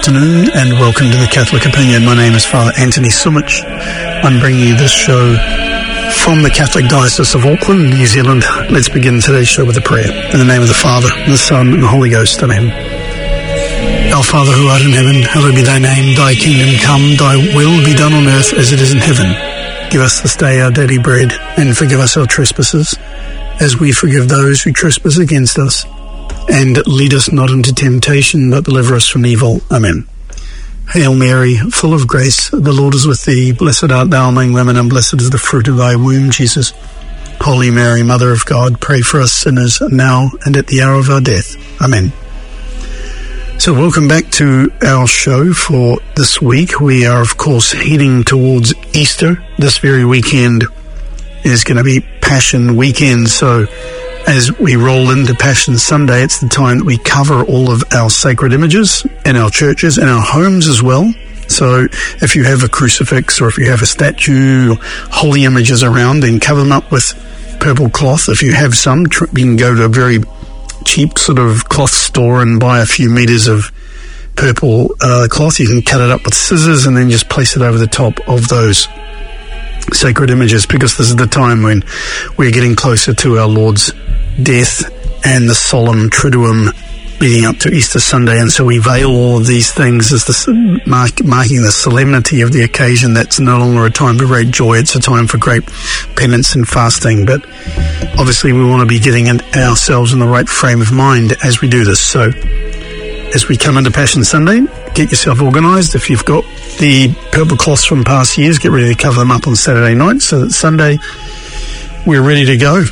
afternoon and welcome to the Catholic Opinion. My name is Father Anthony Sumich. I'm bringing you this show from the Catholic Diocese of Auckland, New Zealand. Let's begin today's show with a prayer. In the name of the Father, and the Son, and the Holy Ghost. Amen. Our Father who art in heaven, hallowed be thy name. Thy kingdom come, thy will be done on earth as it is in heaven. Give us this day our daily bread, and forgive us our trespasses, as we forgive those who trespass against us. And lead us not into temptation, but deliver us from evil. Amen. Hail Mary, full of grace, the Lord is with thee. Blessed art thou among women, and blessed is the fruit of thy womb, Jesus. Holy Mary, Mother of God, pray for us sinners, now and at the hour of our death. Amen. So welcome back to our show for this week. We are, of course, heading towards Easter. This very weekend is going to be Passion Weekend, so as we roll into Passion Sunday, it's the time that we cover all of our sacred images in our churches and our homes as well. So if you have a crucifix or if you have a statue or holy images around, then cover them up with purple cloth. If you have some, you can go to a very cheap sort of cloth store and buy a few meters of purple cloth. You can cut it up with scissors and then just place it over the top of those sacred images, because this is the time when we're getting closer to our Lord's death and the solemn Triduum leading up to Easter Sunday, and so we veil all of these things as marking the solemnity of the occasion. That's no longer a time for great joy, it's a time for great penance and fasting, but obviously we want to be getting ourselves in the right frame of mind as we do this. So as we come into Passion Sunday, get yourself organised. If you've got the purple cloths from past years, get ready to cover them up on Saturday night so that Sunday we're ready to go.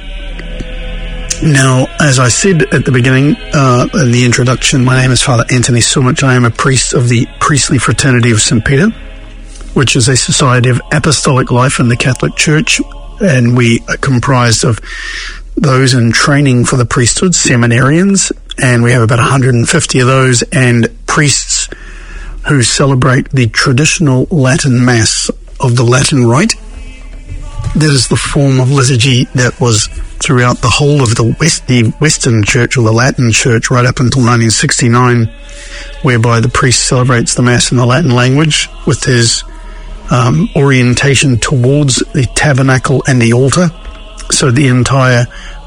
Now, as I said at the beginning, in the introduction, my name is Father Anthony Sumich. I am a priest of the Priestly Fraternity of St. Peter, which is a society of apostolic life in the Catholic Church, and we are comprised of those in training for the priesthood, seminarians, and we have about 150 of those, and priests who celebrate the traditional Latin Mass of the Latin Rite. That is the form of liturgy that was throughout the whole of the Western Church, or the Latin Church, right up until 1969, whereby the priest celebrates the Mass in the Latin language with his orientation towards the tabernacle and the altar. So the entire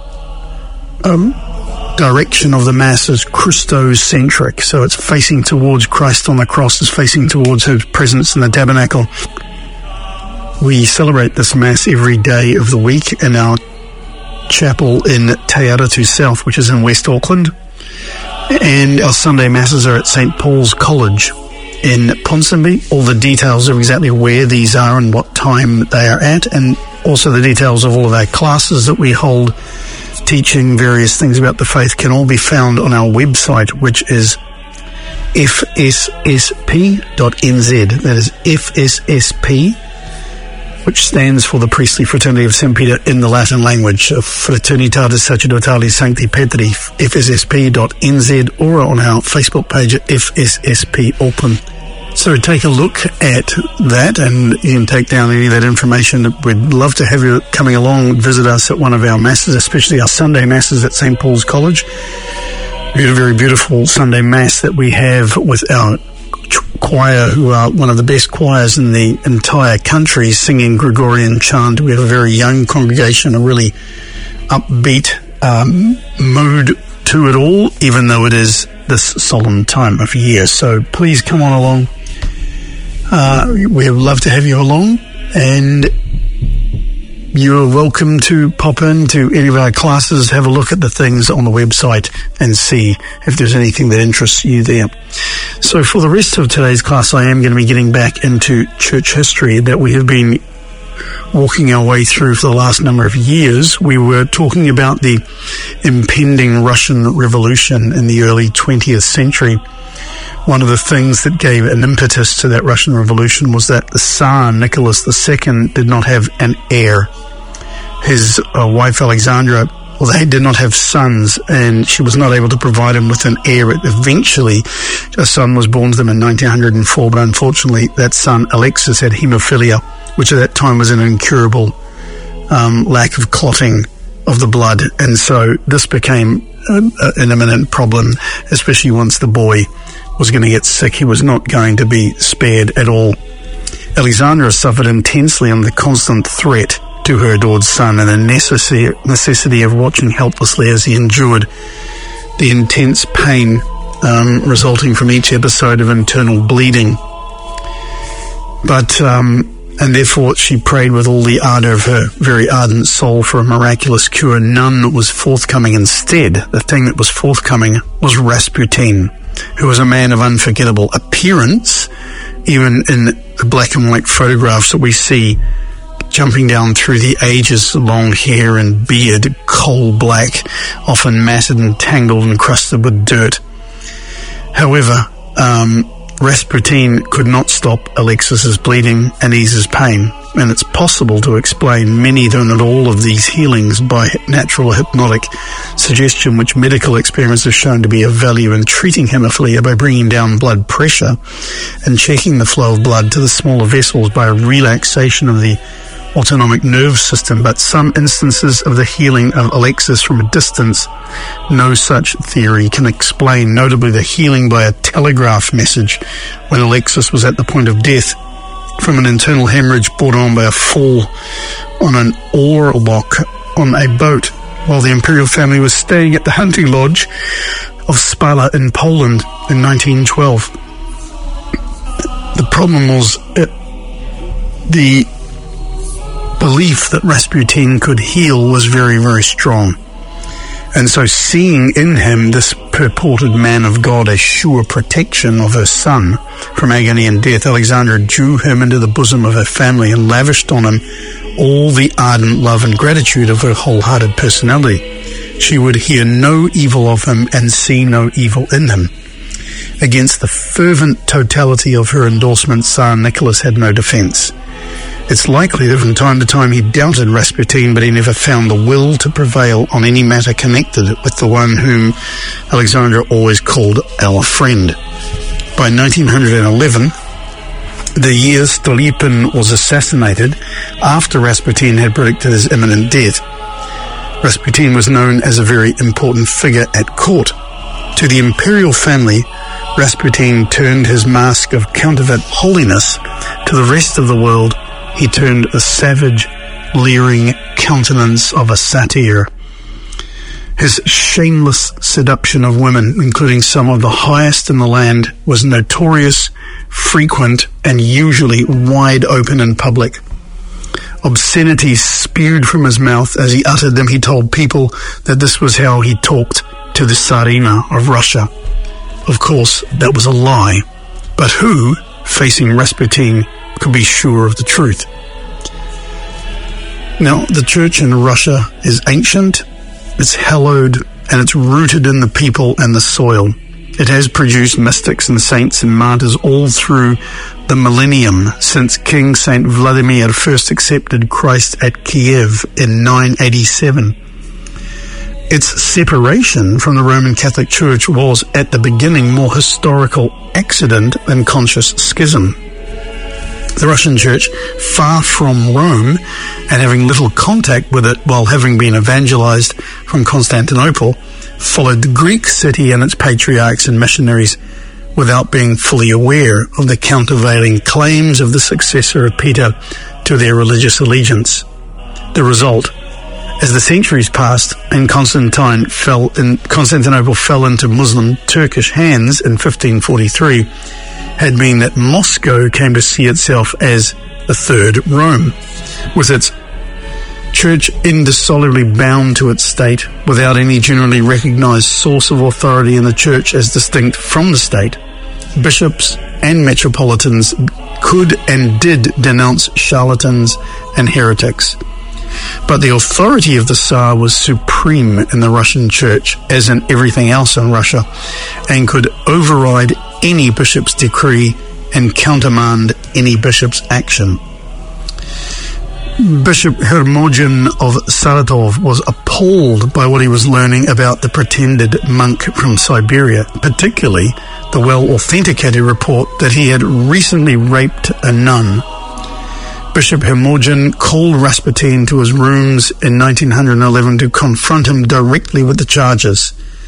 direction of the Mass is Christocentric, so it's facing towards Christ on the cross, is facing towards his presence in the tabernacle. We celebrate this Mass every day of the week in our chapel in Te Aratu South, which is in West Auckland, and our Sunday Masses are at St. Paul's College in Ponsonby. All the details of exactly where these are and what time they are at, and also the details of all of our classes that we hold teaching various things about the faith, can all be found on our website, which is fssp.nz. That is FSSP, which stands for the Priestly Fraternity of St. Peter in the Latin language, Fraternitatis Sacerdotali Sancti Petri, fssp.nz, or on our Facebook page at FSSP Auckland. So take a look at that, and you can take down any of that information. We'd love to have you coming along, visit us at one of our Masses, especially our Sunday Masses at St. Paul's College. We had a very beautiful Sunday Mass that we have with our choir, who are one of the best choirs in the entire country, singing Gregorian chant. We have a very young congregation, a really upbeat mood to it all, even though it is this solemn time of year. So please come on along. We'd love to have you along, and you're welcome to pop into any of our classes, have a look at the things on the website and see if there's anything that interests you there. So for the rest of today's class, I am going to be getting back into church history that we have been walking our way through for the last number of years. We were talking about the impending Russian Revolution in the early 20th century. One of the things that gave an impetus to that Russian Revolution was that the Tsar Nicholas II did not have an heir. His wife Alexandra, well, they did not have sons, and she was not able to provide him with an heir. Eventually, a son was born to them in 1904, but unfortunately that son, Alexis, had haemophilia, which at that time was an incurable lack of clotting of the blood, and so this became an imminent problem, especially once the boy was going to get sick. He was not going to be spared at all. Alexandra suffered intensely under the constant threat to her adored son and the necessity of watching helplessly as he endured the intense pain resulting from each episode of internal bleeding. But and therefore she prayed with all the ardour of her very ardent soul for a miraculous cure. None was forthcoming. Instead, the thing that was forthcoming was Rasputin, who was a man of unforgettable appearance, even in the black and white photographs that we see jumping down through the ages, long hair and beard, coal black, often matted and tangled and crusted with dirt. However, Rasputin could not stop Alexis's bleeding and ease his pain, and it's possible to explain many, though not all, of these healings by natural hypnotic suggestion, which medical experience has shown to be of value in treating haemophilia by bringing down blood pressure and checking the flow of blood to the smaller vessels by a relaxation of the autonomic nerve system. But some instances of the healing of Alexis from a distance, no such theory can explain, notably the healing by a telegraph message when Alexis was at the point of death from an internal hemorrhage brought on by a fall on an oarlock on a boat while the imperial family was staying at the hunting lodge of Spala in Poland in 1912. The problem was the belief that Rasputin could heal was very, very strong. And so seeing in him this purported man of God as sure protection of her son from agony and death, Alexandra drew him into the bosom of her family and lavished on him all the ardent love and gratitude of her wholehearted personality. She would hear no evil of him and see no evil in him. Against the fervent totality of her endorsement, Tsar Nicholas had no defence. It's likely that from time to time he doubted Rasputin, but he never found the will to prevail on any matter connected with the one whom Alexandra always called our friend. By 1911, the year Stolypin was assassinated, after Rasputin had predicted his imminent death. Rasputin was known as a very important figure at court. To the imperial family, Rasputin turned his mask of counterfeit holiness. To the rest of the world, he turned a savage, leering countenance of a satyr. His shameless seduction of women, including some of the highest in the land, was notorious, frequent, and usually wide open in public. Obscenities spewed from his mouth as he uttered them. He told people that this was how he talked to the Tsarina of Russia. Of course, that was a lie. But who, facing Rasputin, could be sure of the truth? Now, the church in Russia is ancient, it's hallowed, and it's rooted in the people and the soil. It has produced mystics and saints and martyrs all through the millennium since King Saint Vladimir first accepted Christ at Kiev in 987. Its separation from the Roman Catholic Church was, at the beginning, more historical accident than conscious schism. The Russian Church, far from Rome and having little contact with it while having been evangelized from Constantinople, followed the Greek city and its patriarchs and missionaries without being fully aware of the countervailing claims of the successor of Peter to their religious allegiance. The result, as the centuries passed and Constantinople fell into Muslim Turkish hands in 1543, had been that Moscow came to see itself as the Third Rome, with its church indissolubly bound to its state without any generally recognized source of authority in the church as distinct from the state. Bishops and metropolitans could and did denounce charlatans and heretics. But the authority of the Tsar was supreme in the Russian church, as in everything else in Russia, and could override any bishop's decree and countermand any bishop's action. Bishop Hermogen of Saratov was appalled by what he was learning about the pretended monk from Siberia, particularly the well-authenticated report that he had recently raped a nun. Bishop Hermogen called Rasputin to his rooms in 1911 to confront him directly with the charges.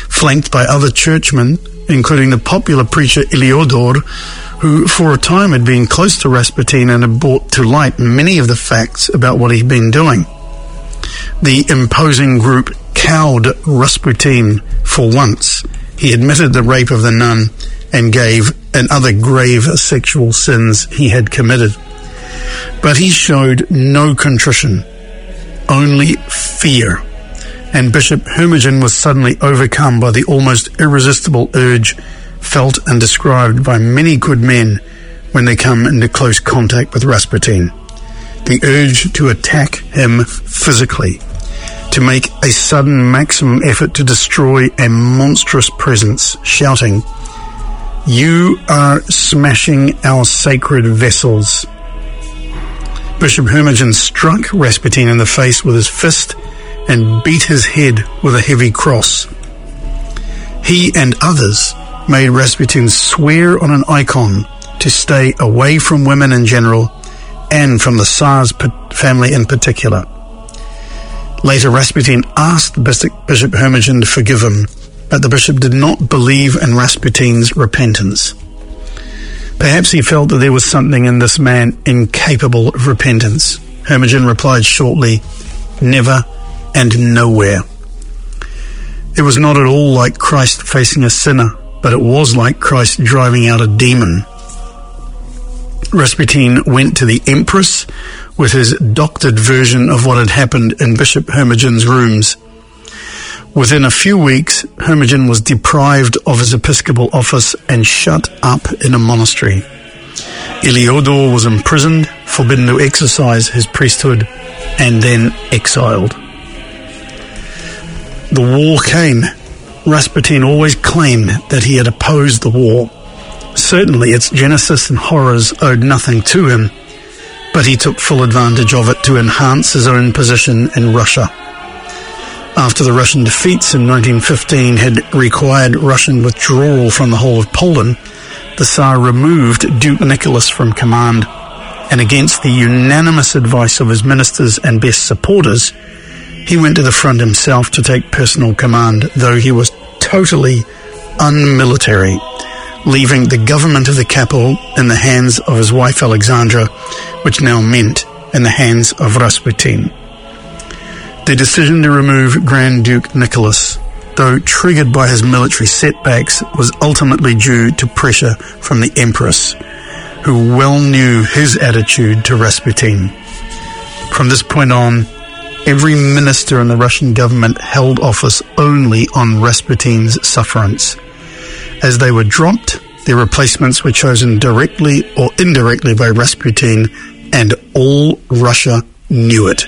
flanked by other churchmen, including the popular preacher Eliodor, who for a time had been close to Rasputin and had brought to light many of the facts about what he'd been doing. The imposing group cowed Rasputin for once. He admitted the rape of the nun and other grave sexual sins he had committed. But he showed no contrition, only fear. And Bishop Hermogen was suddenly overcome by the almost irresistible urge felt and described by many good men when they come into close contact with Rasputin. The urge to attack him physically, to make a sudden maximum effort to destroy a monstrous presence, shouting, "You are smashing our sacred vessels." Bishop Hermogen struck Rasputin in the face with his fist and beat his head with a heavy cross. He and others made Rasputin swear on an icon to stay away from women in general and from the Tsar's family in particular. Later, Rasputin asked Bishop Hermogen to forgive him, but the bishop did not believe in Rasputin's repentance. Perhaps he felt that there was something in this man incapable of repentance. Hermogen replied shortly, "Never and nowhere." It was not at all like Christ facing a sinner, but it was like Christ driving out a demon. Rasputin went to the Empress with his doctored version of what had happened in Bishop Hermogen's rooms. Within a few weeks, Hermogen was deprived of his episcopal office and shut up in a monastery. Eliodor was imprisoned, forbidden to exercise his priesthood, and then exiled. The war came. Rasputin always claimed that he had opposed the war. Certainly its genesis and horrors owed nothing to him, but he took full advantage of it to enhance his own position in Russia. After the Russian defeats in 1915 had required Russian withdrawal from the whole of Poland, the Tsar removed Duke Nicholas from command, and against the unanimous advice of his ministers and best supporters, he went to the front himself to take personal command, though he was totally unmilitary, leaving the government of the capital in the hands of his wife Alexandra, which now meant in the hands of Rasputin. The decision to remove Grand Duke Nicholas, though triggered by his military setbacks, was ultimately due to pressure from the Empress, who well knew his attitude to Rasputin. From this point on, every minister in the Russian government held office only on Rasputin's sufferance. As they were dropped, their replacements were chosen directly or indirectly by Rasputin, and all Russia knew it.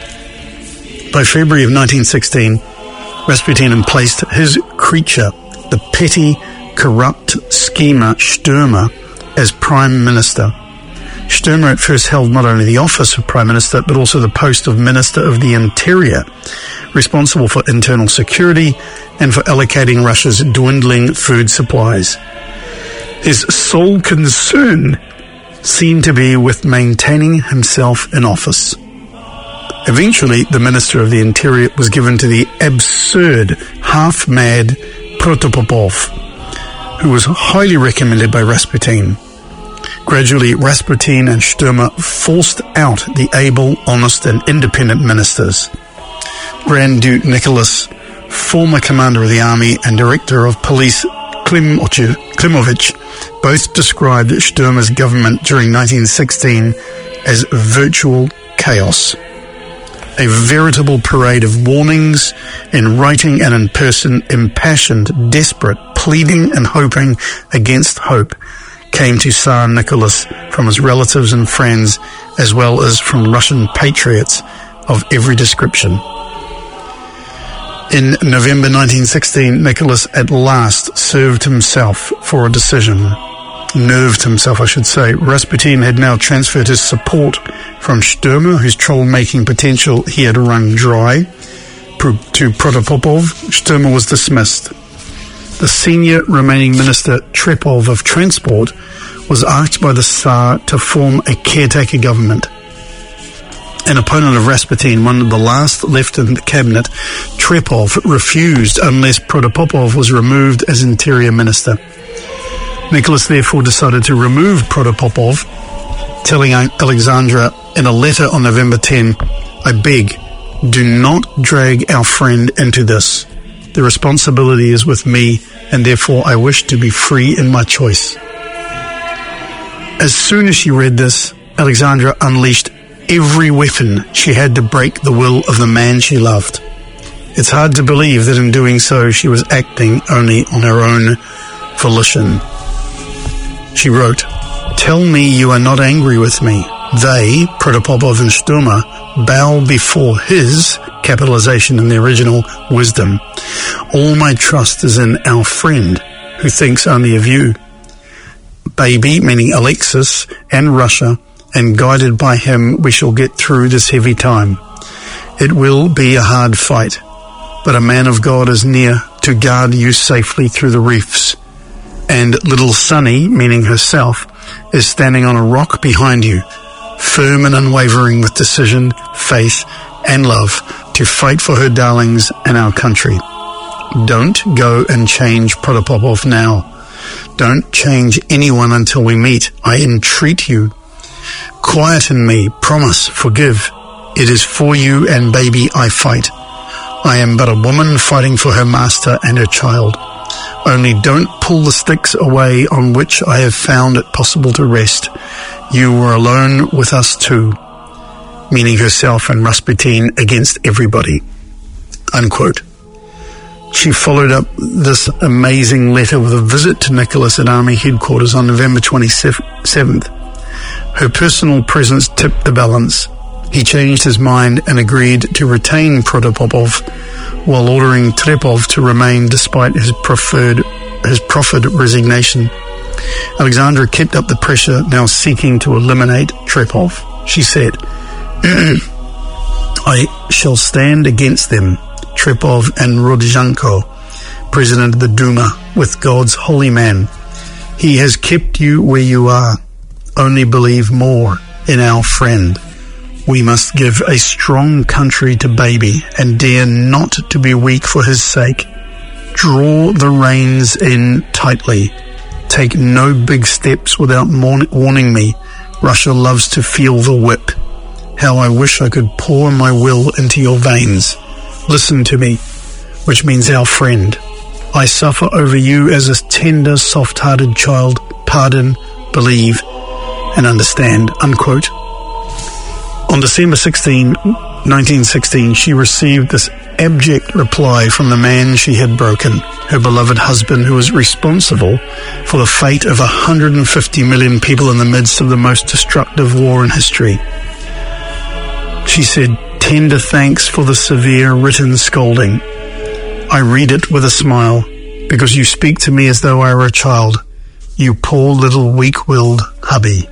By February of 1916, Rasputin emplaced his creature, the petty, corrupt schemer Stürmer, as Prime Minister. Stürmer at first held not only the office of Prime Minister, but also the post of Minister of the Interior, responsible for internal security and for allocating Russia's dwindling food supplies. His sole concern seemed to be with maintaining himself in office. Eventually, the Minister of the Interior was given to the absurd, half-mad Protopopov, who was highly recommended by Rasputin. Gradually, Rasputin and Stürmer forced out the able, honest and independent ministers. Grand Duke Nicholas, former commander of the army and director of police Klimovich, both described Stürmer's government during 1916 as virtual chaos. A veritable parade of warnings, in writing and in person, impassioned, desperate, pleading and hoping against hope, came to Tsar Nicholas from his relatives and friends, as well as from Russian patriots of every description. In November 1916, Nicholas at last nerved himself, I should say. Rasputin had now transferred his support from Stürmer, whose troll-making potential he had wrung dry, to Protopopov. Stürmer was dismissed. The senior remaining minister, Trepov of Transport, was asked by the Tsar to form a caretaker government. An opponent of Rasputin, one of the last left in the cabinet, Trepov, refused unless Protopopov was removed as interior minister. Nicholas therefore decided to remove Protopopov, telling Alexandra in a letter on November 10, "I beg, do not drag our friend into this. The responsibility is with me, and therefore I wish to be free in my choice." As soon as she read this, Alexandra unleashed every weapon she had to break the will of the man she loved. It's hard to believe that in doing so she was acting only on her own volition. She wrote, "Tell me you are not angry with me. They, Protopopov and Sturma, bow before his," capitalization in the original, "wisdom. All my trust is in our friend, who thinks only of you. Baby," meaning Alexis, "and Russia, and guided by him we shall get through this heavy time. It will be a hard fight, but a man of God is near to guard you safely through the reefs. And little Sunny," meaning herself, "is standing on a rock behind you, firm and unwavering with decision, faith, and love to fight for her darlings and our country. Don't go and change Protopopov now. Don't change anyone until we meet. I entreat you. Quieten me, promise, forgive. It is for you and baby I fight. I am but a woman fighting for her master and her child. Only don't pull the sticks away on which I have found it possible to rest. You were alone with us too," meaning herself and Rasputin, "against everybody," unquote. She followed up this amazing letter with a visit to Nicholas at Army headquarters on November 27th. Her personal presence tipped the balance. He changed his mind and agreed to retain Protopopov, while ordering Trepov to remain despite his proffered resignation. Alexandra kept up the pressure, now seeking to eliminate Trepov. She said, "I shall stand against them, Trepov and Rodizhenko, President of the Duma, with God's holy man. He has kept you where you are. Only believe more in our friend. We must give a strong country to baby and dare not to be weak for his sake. Draw the reins in tightly. Take no big steps without warning me. Russia loves to feel the whip. How I wish I could pour my will into your veins. Listen to me," which means our friend. "I suffer over you as a tender, soft-hearted child. Pardon, believe, and understand," unquote. On December 16, 1916, she received this abject reply from the man she had broken, her beloved husband, who was responsible for the fate of 150 million people in the midst of the most destructive war in history. She said, "Tender thanks for the severe written scolding. I read it with a smile, because you speak to me as though I were a child. You poor little weak-willed hubby."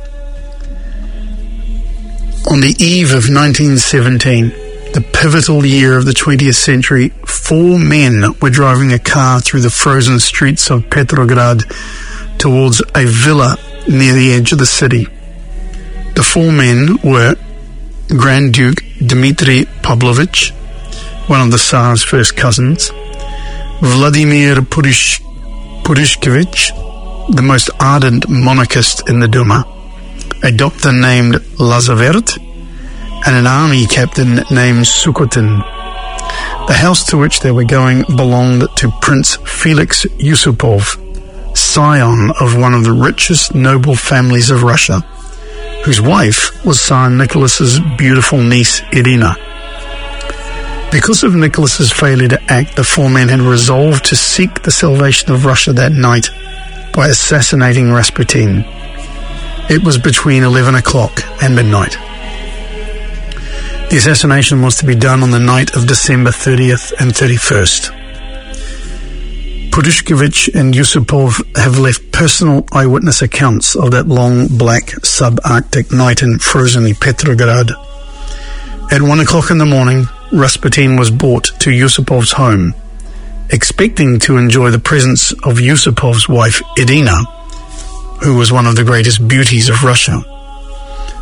On the eve of 1917, the pivotal year of the 20th century, 4 men were driving a car through the frozen streets of Petrograd towards a villa near the edge of the city. The 4 men were Grand Duke Dmitry Pavlovich, one of the Tsar's first cousins, Vladimir Purishkevich, the most ardent monarchist in the Duma, a doctor named Lazavert, and an army captain named Sukhotin. The house to which they were going belonged to Prince Felix Yusupov, scion of one of the richest noble families of Russia, whose wife was Tsar Nicholas's beautiful niece Irina. Because of Nicholas's failure to act, the 4 men had resolved to seek the salvation of Russia that night by assassinating Rasputin. It was between 11 o'clock and midnight. The assassination was to be done on the night of December 30th and 31st. Purishkevich and Yusupov have left personal eyewitness accounts of that long, black, subarctic night in frozen Petrograd. At 1 o'clock in the morning, Rasputin was brought to Yusupov's home, expecting to enjoy the presence of Yusupov's wife Irina, who was one of the greatest beauties of Russia.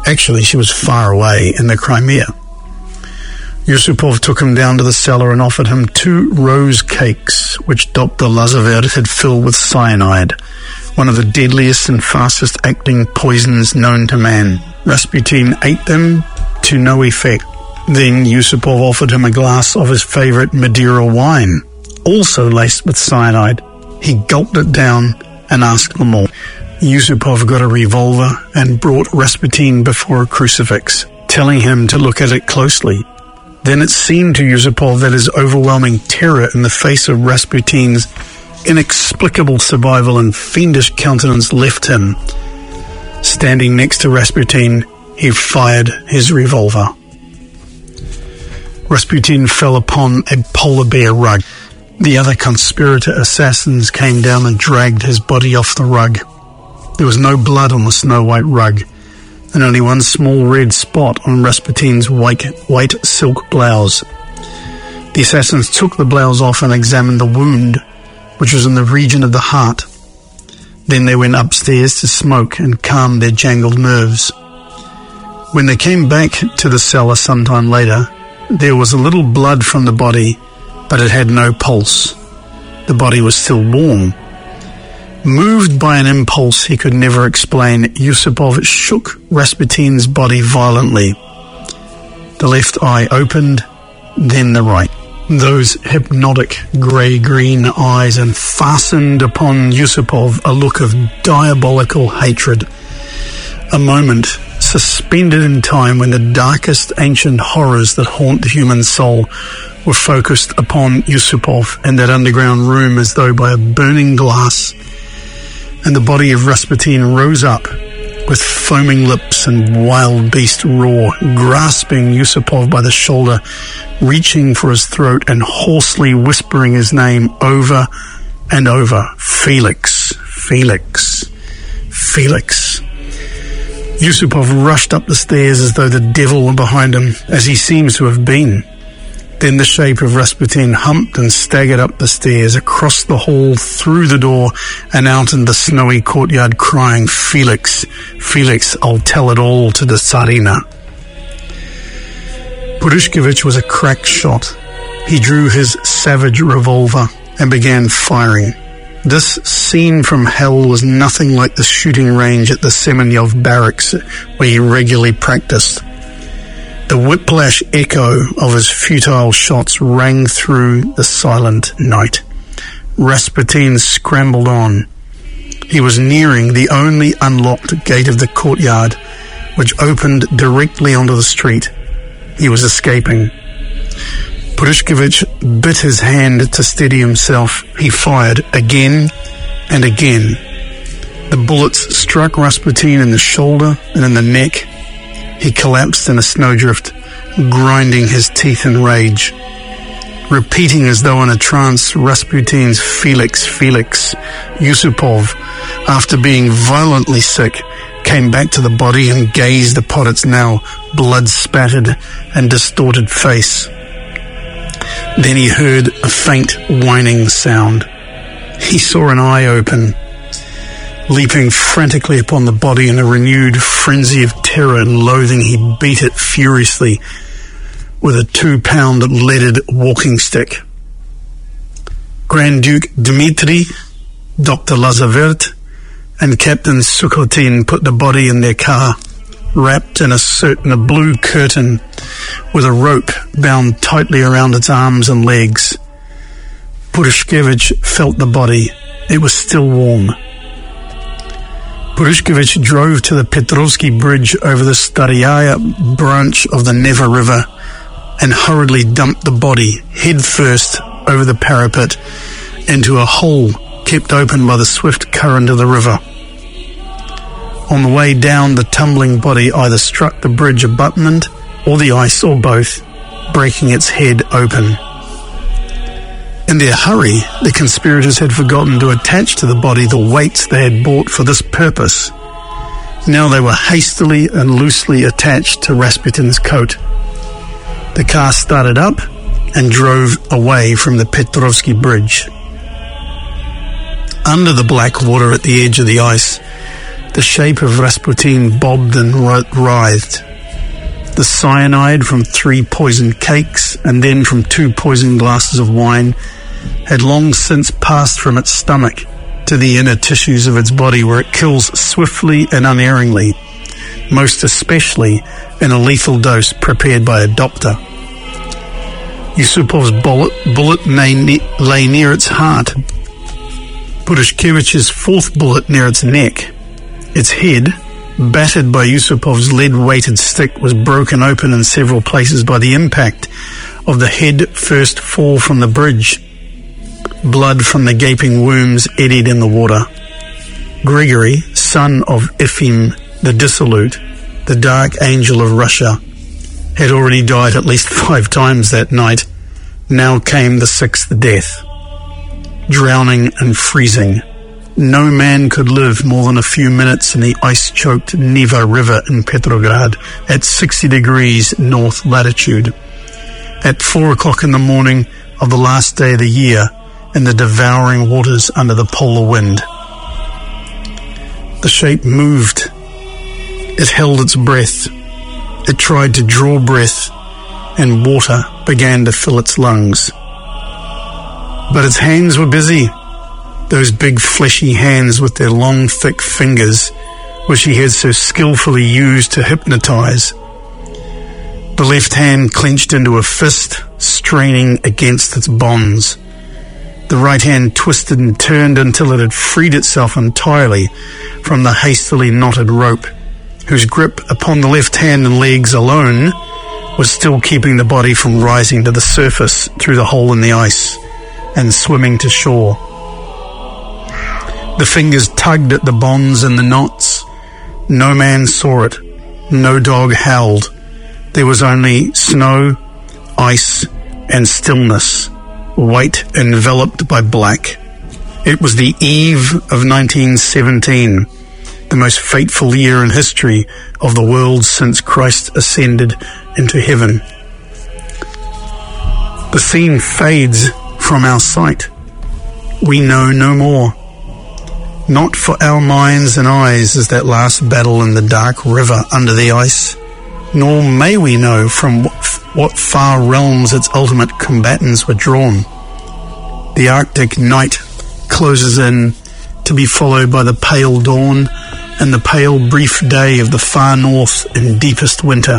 Actually, she was far away in the Crimea. Yusupov took him down to the cellar and offered him 2 rose cakes, which Dr. Lazavert had filled with cyanide, one of the deadliest and fastest-acting poisons known to man. Rasputin ate them to no effect. Then Yusupov offered him a glass of his favourite Madeira wine, also laced with cyanide. He gulped it down and asked for more. Yusupov got a revolver and brought Rasputin before a crucifix, telling him to look at it closely. Then it seemed to Yusupov that his overwhelming terror in the face of Rasputin's inexplicable survival and fiendish countenance left him. Standing next to Rasputin, he fired his revolver. Rasputin fell upon a polar bear rug. The other conspirator assassins came down and dragged his body off the rug. There was no blood on the snow-white rug, and only one small red spot on Rasputin's white silk blouse. The assassins took the blouse off and examined the wound, which was in the region of the heart. Then they went upstairs to smoke and calm their jangled nerves. When they came back to the cellar sometime later, there was a little blood from the body, but it had no pulse. The body was still warm. Moved by an impulse he could never explain, Yusupov shook Rasputin's body violently. The left eye opened, then the right. Those hypnotic grey-green eyes and fastened upon Yusupov a look of diabolical hatred. A moment, suspended in time when the darkest ancient horrors that haunt the human soul were focused upon Yusupov in that underground room as though by a burning glass. And the body of Rasputin rose up with foaming lips and wild beast roar, grasping Yusupov by the shoulder, reaching for his throat and hoarsely whispering his name over and over. Felix, Felix, Felix. Yusupov rushed up the stairs as though the devil were behind him, as he seems to have been. Then the shape of Rasputin humped and staggered up the stairs, across the hall, through the door, and out in the snowy courtyard, crying, "Felix, Felix, I'll tell it all to the Tsarina." Purushkevich was a crack shot. He drew his savage revolver and began firing. This scene from hell was nothing like the shooting range at the Semenyov barracks where he regularly practiced. The whiplash echo of his futile shots rang through the silent night. Rasputin scrambled on. He was nearing the only unlocked gate of the courtyard, which opened directly onto the street. He was escaping. Purushkevich bit his hand to steady himself. He fired again and again. The bullets struck Rasputin in the shoulder and in the neck. He collapsed in a snowdrift, grinding his teeth in rage. Repeating as though in a trance Rasputin's "Felix, Felix," Yusupov, after being violently sick, came back to the body and gazed upon its now blood-spattered and distorted face. Then he heard a faint whining sound. He saw an eye open. Leaping frantically upon the body in a renewed frenzy of terror and loathing, he beat it furiously with a 2-pound leaded walking stick. Grand Duke Dmitri, Dr. Lazavert, and Captain Sukhotin put the body in their car, wrapped in a blue curtain with a rope bound tightly around its arms and legs. Purushkevich felt the body. It was still warm. Purushkevich drove to the Petrovsky Bridge over the Staryaya branch of the Neva River and hurriedly dumped the body head first over the parapet into a hole kept open by the swift current of the river. On the way down, the tumbling body either struck the bridge abutment or the ice or both, breaking its head open. In their hurry, the conspirators had forgotten to attach to the body the weights they had bought for this purpose. Now they were hastily and loosely attached to Rasputin's coat. The car started up and drove away from the Petrovsky Bridge. Under the black water at the edge of the ice, The shape of Rasputin bobbed and writhed. The cyanide from 3 poisoned cakes and then from 2 poisoned glasses of wine had long since passed from its stomach to the inner tissues of its body, where it kills swiftly and unerringly, most especially in a lethal dose prepared by a doctor. Yusupov's bullet lay near its heart, Purishkevich's 4th bullet near its neck. Its head, battered by Yusupov's lead-weighted stick, was broken open in several places by the impact of the head-first fall from the bridge. Blood from the gaping wounds eddied in the water. Grigory, son of Efim the Dissolute, the dark angel of Russia, had already died at least 5 times that night. Now came the 6th death. Drowning and freezing. No man could live more than a few minutes in the ice-choked Neva River in Petrograd at 60 degrees north latitude. At 4 o'clock in the morning of the last day of the year, in the devouring waters under the polar wind. The shape moved. It held its breath. It tried to draw breath, and water began to fill its lungs. But its hands were busy. Those big fleshy hands with their long thick fingers, which he had so skillfully used to hypnotize. The left hand clenched into a fist, straining against its bonds. The right hand twisted and turned until it had freed itself entirely from the hastily knotted rope, whose grip upon the left hand and legs alone was still keeping the body from rising to the surface through the hole in the ice and swimming to shore. The fingers tugged at the bonds and the knots. No man saw it. No dog howled. There was only snow, ice, and stillness, white enveloped by black. It was the eve of 1917, the most fateful year in history of the world since Christ ascended into heaven. The scene fades from our sight. We know no more. Not for our minds and eyes is that last battle in the dark river under the ice, nor may we know from what far realms its ultimate combatants were drawn. The Arctic night closes in, to be followed by the pale dawn and the pale brief day of the far north in deepest winter.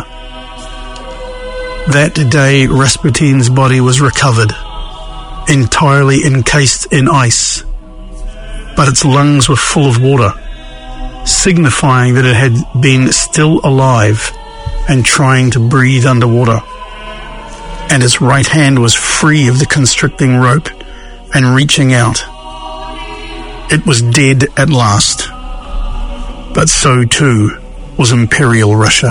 That day Rasputin's body was recovered, entirely encased in ice, but its lungs were full of water, signifying that it had been still alive and trying to breathe underwater. And its right hand was free of the constricting rope and reaching out. It was dead at last, but so too was Imperial Russia.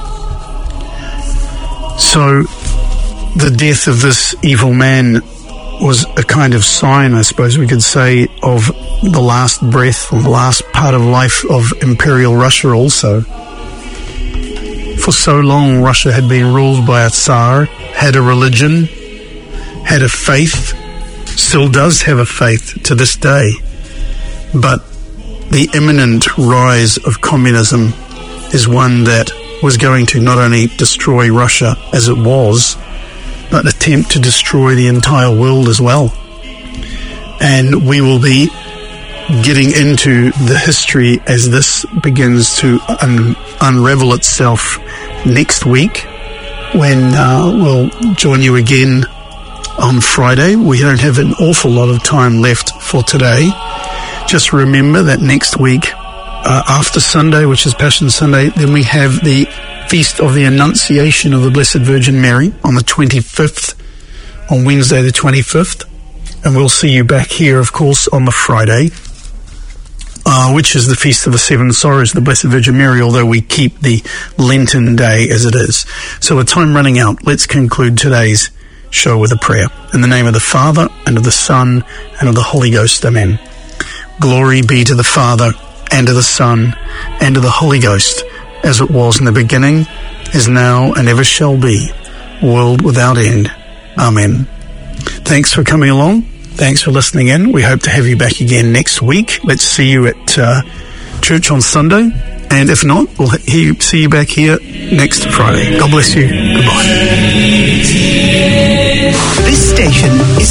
So the death of this evil man was a kind of sign, I suppose we could say, of the last breath or the last part of life of Imperial Russia also. For so long Russia had been ruled by a Tsar, had a religion, had a faith, still does have a faith to this day. But the imminent rise of communism is one that was going to not only destroy Russia as it was, but attempt to destroy the entire world as well. And we will be getting into the history as this begins to unravel itself next week, when we'll join you again on Friday. We don't have an awful lot of time left for today. Just remember that next week, after Sunday, which is Passion Sunday, then we have the Feast of the Annunciation of the Blessed Virgin Mary on the 25th, on Wednesday the 25th. And we'll see you back here, of course, on the Friday, which is the Feast of the Seven Sorrows, the Blessed Virgin Mary, although we keep the Lenten day as it is. So with time running out, let's conclude today's show with a prayer. In the name of the Father, and of the Son, and of the Holy Ghost. Amen. Glory be to the Father, and to the Son, and to the Holy Ghost, as it was in the beginning, is now, and ever shall be, world without end. Amen. Thanks for coming along. Thanks for listening in. We hope to have you back again next week. Let's see you at church on Sunday. And if not, we'll see you back here next Friday. God bless you. Goodbye. This station is